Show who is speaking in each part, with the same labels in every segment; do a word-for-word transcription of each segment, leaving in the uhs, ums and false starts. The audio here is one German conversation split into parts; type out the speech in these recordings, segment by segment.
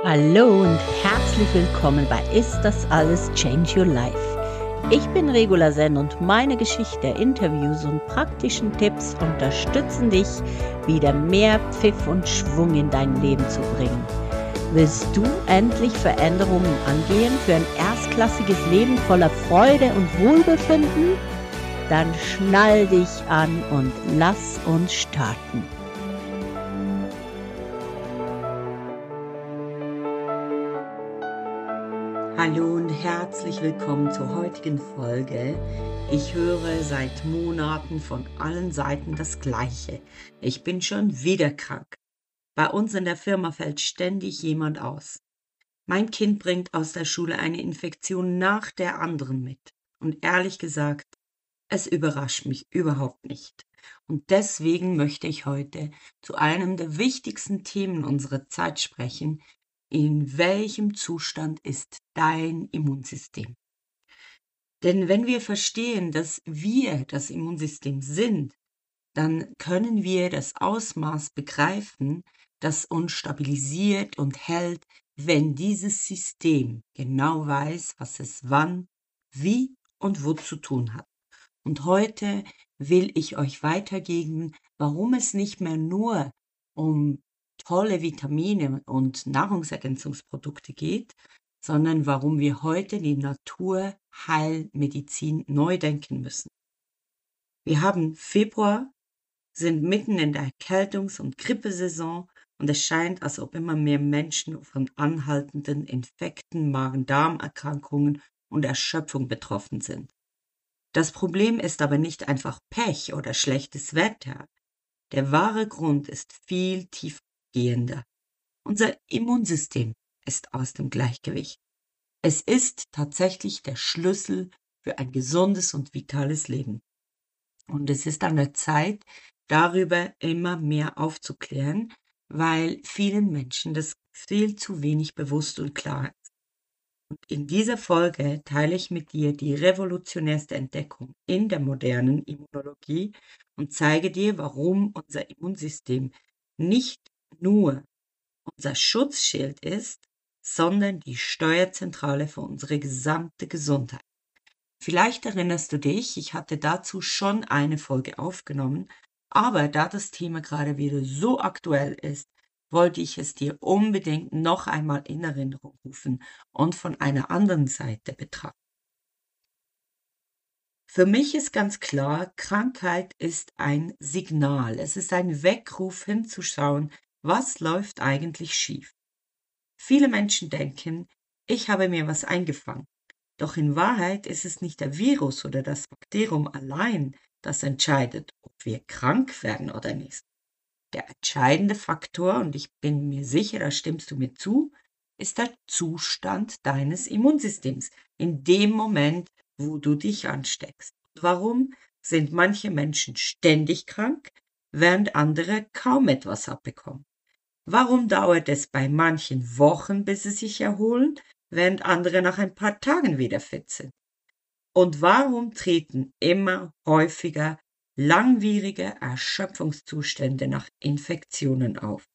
Speaker 1: Hallo und herzlich willkommen bei Ist das alles Change Your Life? Ich bin Regula Sen und meine Geschichte, Interviews und praktischen Tipps unterstützen dich, wieder mehr Pfiff und Schwung in dein Leben zu bringen. Willst du endlich Veränderungen angehen für ein erstklassiges Leben voller Freude und Wohlbefinden? Dann schnall dich an und lass uns starten. Hallo und herzlich willkommen zur heutigen Folge. Ich höre seit Monaten von allen Seiten das Gleiche. Ich bin schon wieder krank. Bei uns in der Firma fällt ständig jemand aus. Mein Kind bringt aus der Schule eine Infektion nach der anderen mit. Und ehrlich gesagt, es überrascht mich überhaupt nicht. Und deswegen möchte ich heute zu einem der wichtigsten Themen unserer Zeit sprechen. In welchem Zustand ist dein Immunsystem? Denn wenn wir verstehen, dass wir das Immunsystem sind, dann können wir das Ausmaß begreifen, das uns stabilisiert und hält, wenn dieses System genau weiß, was es wann, wie und wo zu tun hat. Und heute will ich euch weitergeben, warum es nicht mehr nur um tolle Vitamine und Nahrungsergänzungsprodukte geht, sondern warum wir heute die Naturheilmedizin neu denken müssen. Wir haben Februar, sind mitten in der Erkältungs- und Grippesaison und es scheint, als ob immer mehr Menschen von anhaltenden Infekten, Magen-Darm-Erkrankungen und Erschöpfung betroffen sind. Das Problem ist aber nicht einfach Pech oder schlechtes Wetter. Der wahre Grund ist viel tiefgehender. Unser Immunsystem ist aus dem Gleichgewicht. Es ist tatsächlich der Schlüssel für ein gesundes und vitales Leben. Und es ist an der Zeit, darüber immer mehr aufzuklären, weil vielen Menschen das viel zu wenig bewusst und klar ist. Und in dieser Folge teile ich mit dir die revolutionärste Entdeckung in der modernen Immunologie und zeige dir, warum unser Immunsystem nicht nur unser Schutzschild ist, sondern die Steuerzentrale für unsere gesamte Gesundheit. Vielleicht erinnerst du dich, ich hatte dazu schon eine Folge aufgenommen, aber da das Thema gerade wieder so aktuell ist, wollte ich es dir unbedingt noch einmal in Erinnerung rufen und von einer anderen Seite betrachten. Für mich ist ganz klar, Krankheit ist ein Signal. Es ist ein Weckruf hinzuschauen, was läuft eigentlich schief. Viele Menschen denken, ich habe mir was eingefangen. Doch in Wahrheit ist es nicht der Virus oder das Bakterium allein, das entscheidet, ob wir krank werden oder nicht. Der entscheidende Faktor, und ich bin mir sicher, da stimmst du mir zu, ist der Zustand deines Immunsystems in dem Moment, wo du dich ansteckst. Warum sind manche Menschen ständig krank, während andere kaum etwas abbekommen? Warum dauert es bei manchen Wochen, bis sie sich erholen, während andere nach ein paar Tagen wieder fit sind? Und warum treten immer häufiger langwierige Erschöpfungszustände nach Infektionen auf?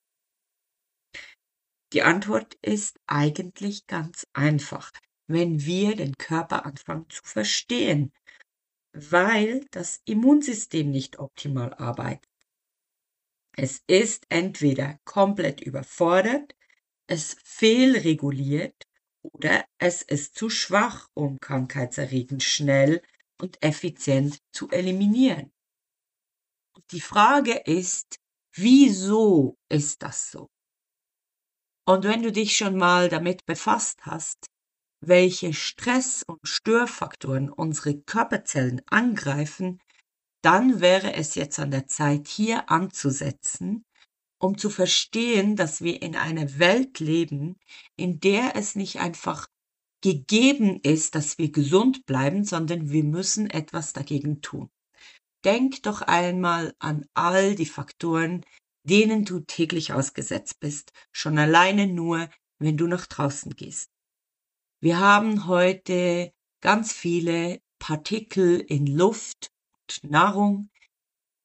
Speaker 1: Die Antwort ist eigentlich ganz einfach, wenn wir den Körper anfangen zu verstehen, weil das Immunsystem nicht optimal arbeitet. Es ist entweder komplett überfordert, es fehlreguliert oder es ist zu schwach, um krankheitserregend schnell und effizient zu eliminieren. Und die Frage ist, wieso ist das so? Und wenn du dich schon mal damit befasst hast, welche Stress- und Störfaktoren unsere Körperzellen angreifen, dann wäre es jetzt an der Zeit, hier anzusetzen, um zu verstehen, dass wir in einer Welt leben, in der es nicht einfach gegeben ist, dass wir gesund bleiben, sondern wir müssen etwas dagegen tun. Denk doch einmal an all die Faktoren, denen du täglich ausgesetzt bist, schon alleine nur, wenn du nach draußen gehst. Wir haben heute ganz viele Partikel in Luft und Nahrung,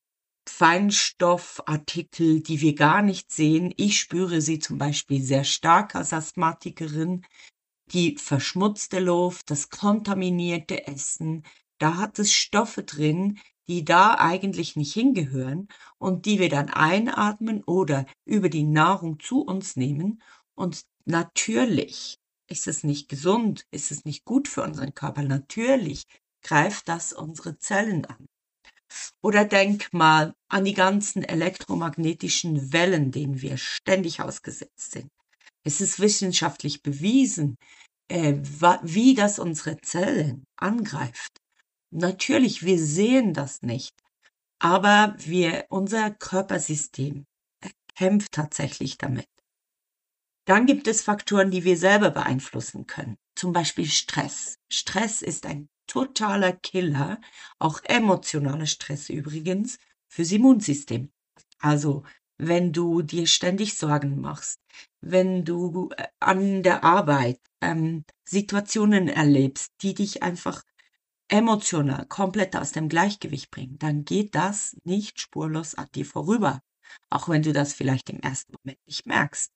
Speaker 1: Feinstoffartikel, die wir gar nicht sehen. Ich spüre sie zum Beispiel sehr stark als Asthmatikerin. Die verschmutzte Luft, das kontaminierte Essen, da hat es Stoffe drin, die da eigentlich nicht hingehören und die wir dann einatmen oder über die Nahrung zu uns nehmen. Und natürlich ist es nicht gesund, ist es nicht gut für unseren Körper. Natürlich greift das unsere Zellen an. Oder denk mal an die ganzen elektromagnetischen Wellen, denen wir ständig ausgesetzt sind. Es ist wissenschaftlich bewiesen, äh, wie das unsere Zellen angreift. Natürlich, wir sehen das nicht, aber wir, unser Körpersystem kämpft tatsächlich damit. Dann gibt es Faktoren, die wir selber beeinflussen können. Zum Beispiel Stress. Stress ist ein totaler Killer, auch emotionaler Stress übrigens, fürs Immunsystem. Also, wenn du dir ständig Sorgen machst, wenn du äh, an der Arbeit ähm, Situationen erlebst, die dich einfach emotional komplett aus dem Gleichgewicht bringen, dann geht das nicht spurlos an dir vorüber, auch wenn du das vielleicht im ersten Moment nicht merkst.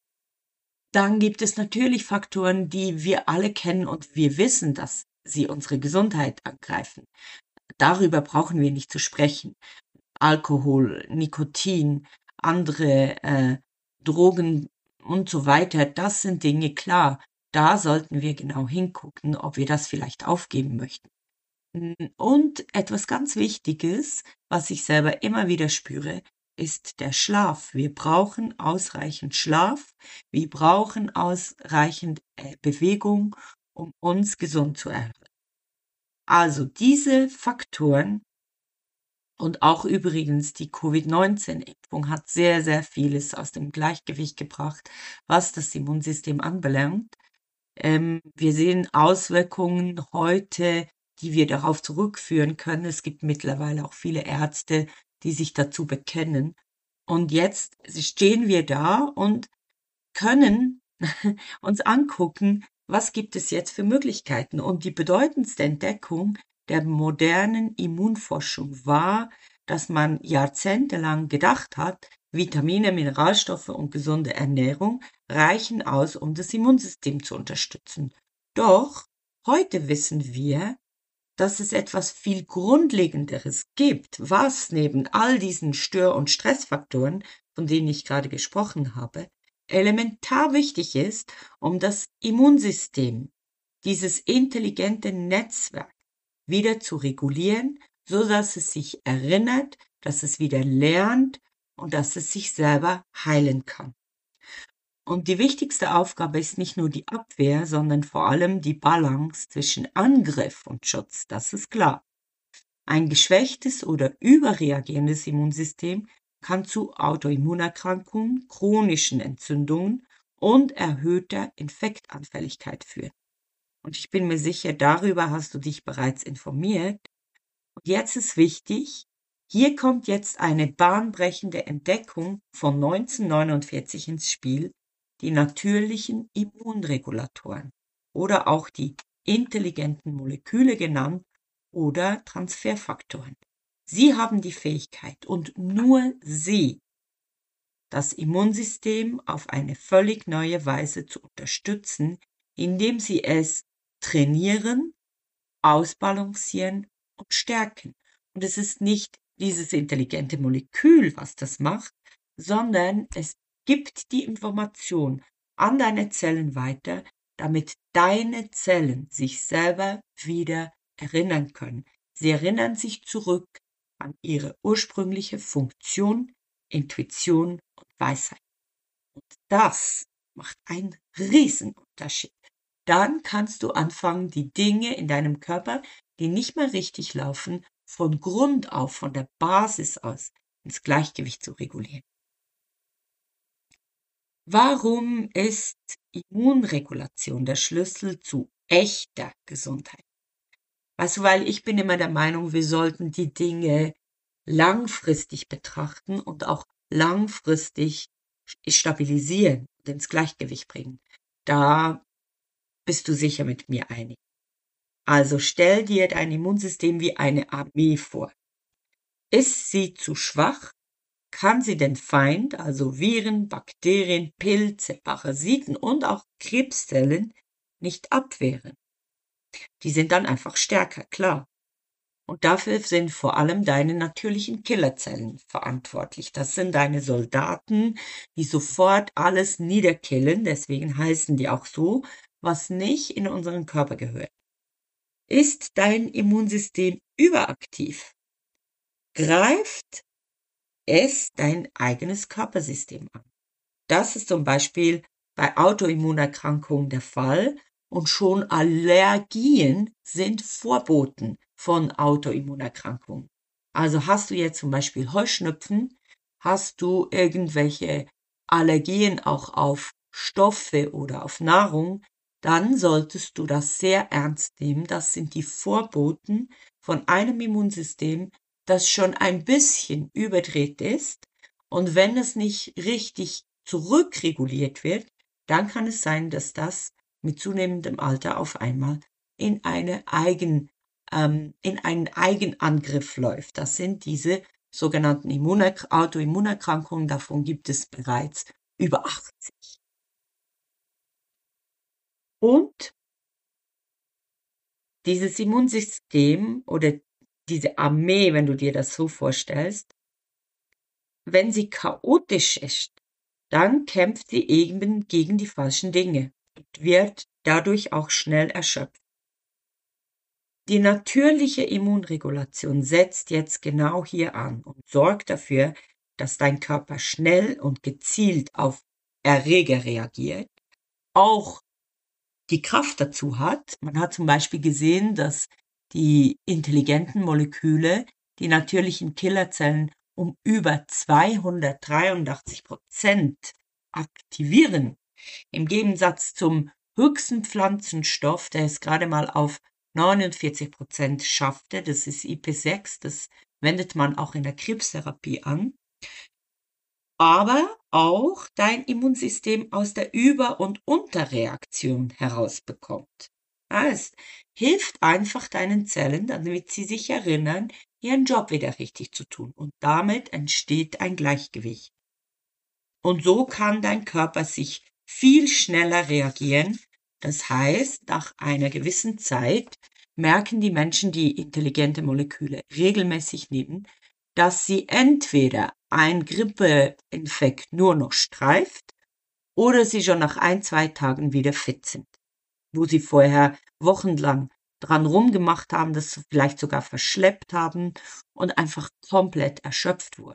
Speaker 1: Dann gibt es natürlich Faktoren, die wir alle kennen und wir wissen, dass sie unsere Gesundheit angreifen. Darüber brauchen wir nicht zu sprechen. Alkohol, Nikotin, andere äh, Drogen und so weiter, das sind Dinge, klar, da sollten wir genau hingucken, ob wir das vielleicht aufgeben möchten. Und etwas ganz Wichtiges, was ich selber immer wieder spüre, ist der Schlaf. Wir brauchen ausreichend Schlaf, wir brauchen ausreichend äh, Bewegung, um uns gesund zu erhalten. Also diese Faktoren und auch übrigens die Covid neunzehn Impfung hat sehr, sehr vieles aus dem Gleichgewicht gebracht, was das Immunsystem anbelangt. Ähm, wir sehen Auswirkungen heute, die wir darauf zurückführen können. Es gibt mittlerweile auch viele Ärzte, die sich dazu bekennen. Und jetzt stehen wir da und können uns angucken, was gibt es jetzt für Möglichkeiten. Und die bedeutendste Entdeckung der modernen Immunforschung war, dass man jahrzehntelang gedacht hat, Vitamine, Mineralstoffe und gesunde Ernährung reichen aus, um das Immunsystem zu unterstützen. Doch heute wissen wir, dass es etwas viel Grundlegenderes gibt, was neben all diesen Stör- und Stressfaktoren, von denen ich gerade gesprochen habe, elementar wichtig ist, um das Immunsystem, dieses intelligente Netzwerk, wieder zu regulieren, so dass es sich erinnert, dass es wieder lernt und dass es sich selber heilen kann. Und die wichtigste Aufgabe ist nicht nur die Abwehr, sondern vor allem die Balance zwischen Angriff und Schutz, das ist klar. Ein geschwächtes oder überreagierendes Immunsystem kann zu Autoimmunerkrankungen, chronischen Entzündungen und erhöhter Infektanfälligkeit führen. Und ich bin mir sicher, darüber hast du dich bereits informiert. Und jetzt ist wichtig, hier kommt jetzt eine bahnbrechende Entdeckung von neunzehnhundertneunundvierzig ins Spiel, die natürlichen Immunregulatoren oder auch die intelligenten Moleküle genannt oder Transferfaktoren. Sie haben die Fähigkeit und nur sie, das Immunsystem auf eine völlig neue Weise zu unterstützen, indem sie es trainieren, ausbalancieren und stärken. Und es ist nicht dieses intelligente Molekül, was das macht, sondern es gibt die Information an deine Zellen weiter, damit deine Zellen sich selber wieder erinnern können. Sie erinnern sich zurück an ihre ursprüngliche Funktion, Intuition und Weisheit. Und das macht einen Riesenunterschied. Dann kannst du anfangen, die Dinge in deinem Körper, die nicht mehr richtig laufen, von Grund auf, von der Basis aus ins Gleichgewicht zu regulieren. Warum ist Immunregulation der Schlüssel zu echter Gesundheit? Weißt du, weil ich bin immer der Meinung, wir sollten die Dinge langfristig betrachten und auch langfristig stabilisieren und ins Gleichgewicht bringen. Da bist du sicher mit mir einig. Also stell dir dein Immunsystem wie eine Armee vor. Ist sie zu schwach, kann sie den Feind, also Viren, Bakterien, Pilze, Parasiten und auch Krebszellen, nicht abwehren. Die sind dann einfach stärker, klar. Und dafür sind vor allem deine natürlichen Killerzellen verantwortlich. Das sind deine Soldaten, die sofort alles niederkillen, deswegen heißen die auch so, was nicht in unseren Körper gehört. Ist dein Immunsystem überaktiv, greift es dein eigenes Körpersystem an. Das ist zum Beispiel bei Autoimmunerkrankungen der Fall und schon Allergien sind Vorboten von Autoimmunerkrankungen. Also hast du jetzt zum Beispiel Heuschnupfen, hast du irgendwelche Allergien auch auf Stoffe oder auf Nahrung, dann solltest du das sehr ernst nehmen. Das sind die Vorboten von einem Immunsystem, das schon ein bisschen überdreht ist. Und wenn es nicht richtig zurückreguliert wird, dann kann es sein, dass das mit zunehmendem Alter auf einmal in eine Eigen, ähm, in einen Eigenangriff läuft. Das sind diese sogenannten Immunerk- Autoimmunerkrankungen. Davon gibt es bereits über achtzig. Und dieses Immunsystem oder diese Armee, wenn du dir das so vorstellst, wenn sie chaotisch ist, dann kämpft sie eben gegen die falschen Dinge und wird dadurch auch schnell erschöpft. Die natürliche Immunregulation setzt jetzt genau hier an und sorgt dafür, dass dein Körper schnell und gezielt auf Erreger reagiert, auch die Kraft dazu hat. Man hat zum Beispiel gesehen, dass die intelligenten Moleküle die natürlichen Killerzellen um über zweihundertdreiundachtzig Prozent aktivieren. Im Gegensatz zum höchsten Pflanzenstoff, der es gerade mal auf neunundvierzig Prozent schaffte, das ist I P sechs, das wendet man auch in der Krebstherapie an, aber auch dein Immunsystem aus der Über- und Unterreaktion herausbekommt. Ja, es hilft einfach deinen Zellen, damit sie sich erinnern, ihren Job wieder richtig zu tun. Und damit entsteht ein Gleichgewicht. Und so kann dein Körper sich viel schneller reagieren. Das heißt, nach einer gewissen Zeit merken die Menschen, die intelligente Moleküle regelmäßig nehmen, dass sie entweder ein Grippeinfekt nur noch streift oder sie schon nach ein, zwei Tagen wieder fit sind, wo sie vorher wochenlang dran rumgemacht haben, das vielleicht sogar verschleppt haben und einfach komplett erschöpft wurden.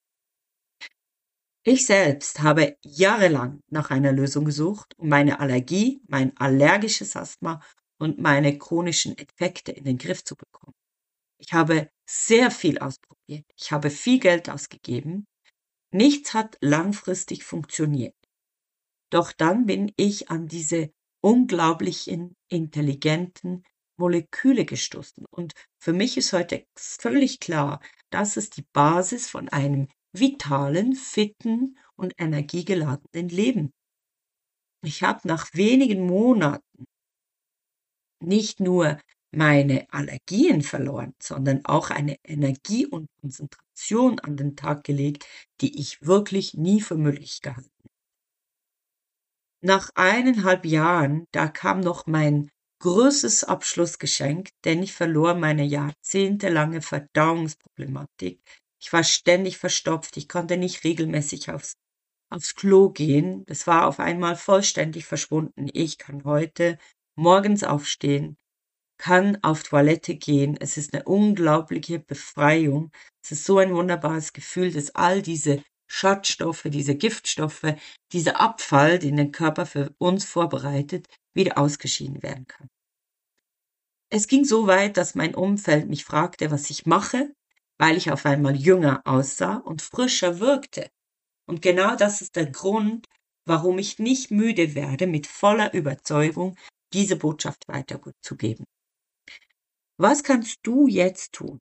Speaker 1: Ich selbst habe jahrelang nach einer Lösung gesucht, um meine Allergie, mein allergisches Asthma und meine chronischen Infekte in den Griff zu bekommen. Ich habe sehr viel ausprobiert. Ich habe viel Geld ausgegeben. Nichts hat langfristig funktioniert. Doch dann bin ich an diese unglaublichen, intelligenten Moleküle gestoßen. Und für mich ist heute völlig klar, das ist die Basis von einem vitalen, fitten und energiegeladenen Leben. Ich habe nach wenigen Monaten nicht nur meine Allergien verloren, sondern auch eine Energie und Konzentration an den Tag gelegt, die ich wirklich nie für möglich gehalten habe. Nach eineinhalb Jahren, da kam noch mein größtes Abschlussgeschenk, denn ich verlor meine jahrzehntelange Verdauungsproblematik. Ich war ständig verstopft, ich konnte nicht regelmäßig aufs, aufs Klo gehen. Es war auf einmal vollständig verschwunden. Ich kann heute morgens aufstehen, kann auf Toilette gehen. Es ist eine unglaubliche Befreiung. Es ist so ein wunderbares Gefühl, dass all diese Schadstoffe, diese Giftstoffe, dieser Abfall, den der Körper für uns vorbereitet, wieder ausgeschieden werden kann. Es ging so weit, dass mein Umfeld mich fragte, was ich mache, weil ich auf einmal jünger aussah und frischer wirkte. Und genau das ist der Grund, warum ich nicht müde werde, mit voller Überzeugung diese Botschaft weiterzugeben. Was kannst du jetzt tun?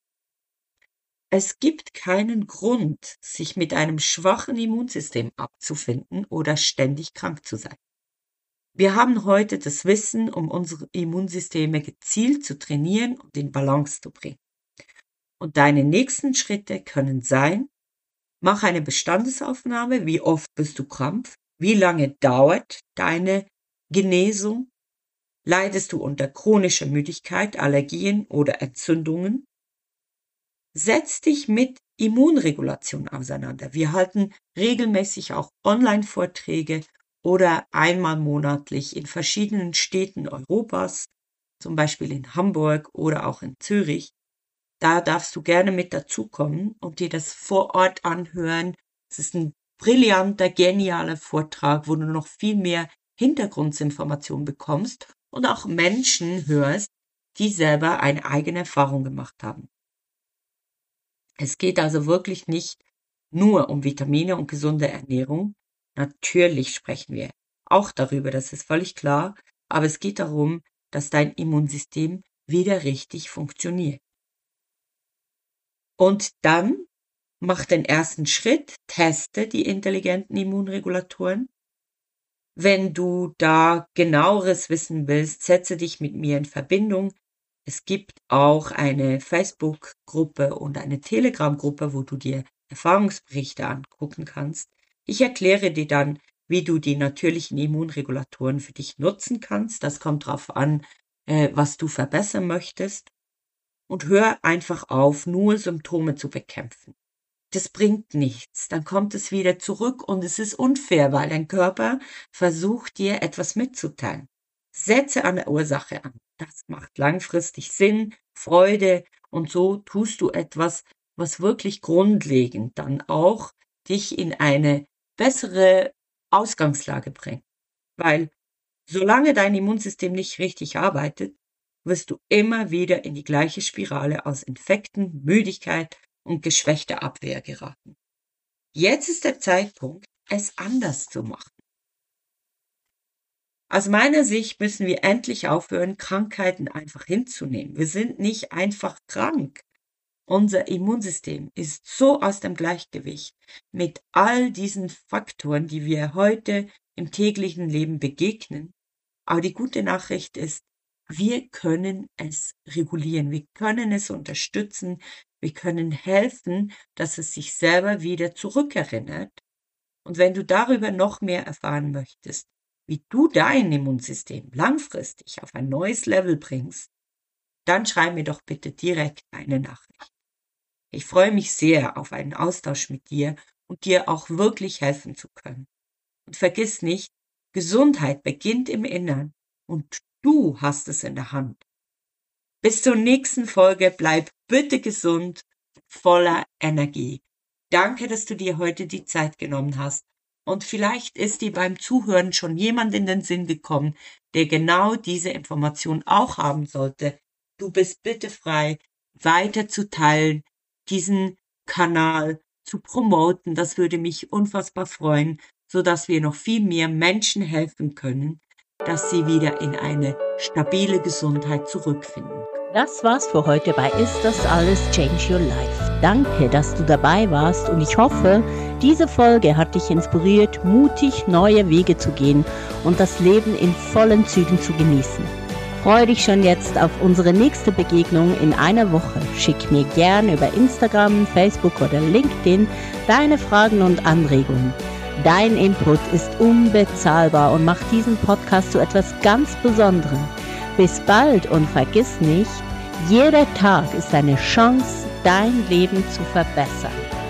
Speaker 1: Es gibt keinen Grund, sich mit einem schwachen Immunsystem abzufinden oder ständig krank zu sein. Wir haben heute das Wissen, um unsere Immunsysteme gezielt zu trainieren und in Balance zu bringen. Und deine nächsten Schritte können sein: Mach eine Bestandesaufnahme. Wie oft bist du krank? Wie lange dauert deine Genesung? Leidest du unter chronischer Müdigkeit, Allergien oder Entzündungen? Setz dich mit Immunregulation auseinander. Wir halten regelmäßig auch Online-Vorträge oder einmal monatlich in verschiedenen Städten Europas, zum Beispiel in Hamburg oder auch in Zürich. Da darfst du gerne mit dazukommen und dir das vor Ort anhören. Es ist ein brillanter, genialer Vortrag, wo du noch viel mehr Hintergrundinformationen bekommst und auch Menschen hörst, die selber eine eigene Erfahrung gemacht haben. Es geht also wirklich nicht nur um Vitamine und gesunde Ernährung. Natürlich sprechen wir auch darüber, das ist völlig klar, aber es geht darum, dass dein Immunsystem wieder richtig funktioniert. Und dann mach den ersten Schritt, teste die intelligenten Immunregulatoren. Wenn du da genaueres wissen willst, setze dich mit mir in Verbindung. Es gibt auch eine Facebook-Gruppe und eine Telegram-Gruppe, wo du dir Erfahrungsberichte angucken kannst. Ich erkläre dir dann, wie du die natürlichen Immunregulatoren für dich nutzen kannst. Das kommt darauf an, äh, was du verbessern möchtest. Und hör einfach auf, nur Symptome zu bekämpfen. Das bringt nichts. Dann kommt es wieder zurück und es ist unfair, weil dein Körper versucht, dir etwas mitzuteilen. Setze an der Ursache an. Das macht langfristig Sinn, Freude und so tust du etwas, was wirklich grundlegend dann auch dich in eine bessere Ausgangslage bringt. Weil solange dein Immunsystem nicht richtig arbeitet, wirst du immer wieder in die gleiche Spirale aus Infekten, Müdigkeit und geschwächter Abwehr geraten. Jetzt ist der Zeitpunkt, es anders zu machen. Aus meiner Sicht müssen wir endlich aufhören, Krankheiten einfach hinzunehmen. Wir sind nicht einfach krank. Unser Immunsystem ist so aus dem Gleichgewicht mit all diesen Faktoren, die wir heute im täglichen Leben begegnen. Aber die gute Nachricht ist, wir können es regulieren, wir können es unterstützen, wir können helfen, dass es sich selber wieder zurückerinnert. Und wenn du darüber noch mehr erfahren möchtest, wie du dein Immunsystem langfristig auf ein neues Level bringst, dann schreib mir doch bitte direkt eine Nachricht. Ich freue mich sehr auf einen Austausch mit dir und dir auch wirklich helfen zu können. Und vergiss nicht, Gesundheit beginnt im Innern und du hast es in der Hand. Bis zur nächsten Folge, bleib bitte gesund, voller Energie. Danke, dass du dir heute die Zeit genommen hast. Und vielleicht ist dir beim Zuhören schon jemand in den Sinn gekommen, der genau diese Information auch haben sollte. Du bist bitte frei, weiter zu teilen, diesen Kanal zu promoten. Das würde mich unfassbar freuen, sodass wir noch viel mehr Menschen helfen können, dass sie wieder in eine stabile Gesundheit zurückfinden.
Speaker 2: Das war's für heute bei Ist das alles Change Your Life. Danke, dass du dabei warst und ich hoffe, diese Folge hat dich inspiriert, mutig neue Wege zu gehen und das Leben in vollen Zügen zu genießen. Freue dich schon jetzt auf unsere nächste Begegnung in einer Woche. Schick mir gerne über Instagram, Facebook oder LinkedIn deine Fragen und Anregungen. Dein Input ist unbezahlbar und macht diesen Podcast zu etwas ganz Besonderem. Bis bald und vergiss nicht, jeder Tag ist eine Chance, dein Leben zu verbessern.